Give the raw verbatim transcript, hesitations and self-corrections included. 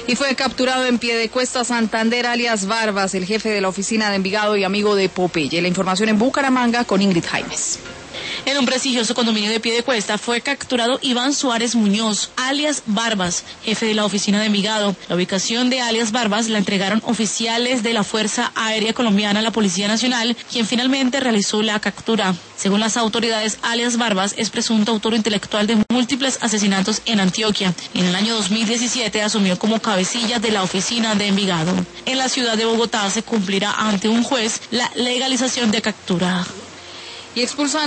Y fue capturado en Piedecuesta, Santander, alias Barbas, el jefe de la oficina de Envigado y amigo de Popeye. La información en Bucaramanga con Ingrid Jaimes. En un prestigioso condominio de Piedecuesta fue capturado Iván Suárez Muñoz, alias Barbas, jefe de la oficina de Envigado. La ubicación de alias Barbas la entregaron oficiales de la Fuerza Aérea Colombiana a la Policía Nacional, quien finalmente realizó la captura. Según las autoridades, alias Barbas es presunto autor intelectual de múltiples asesinatos en Antioquia. En el año dos mil diecisiete asumió como cabecilla de la oficina de Envigado. En la ciudad de Bogotá se cumplirá ante un juez la legalización de captura. Y expulsan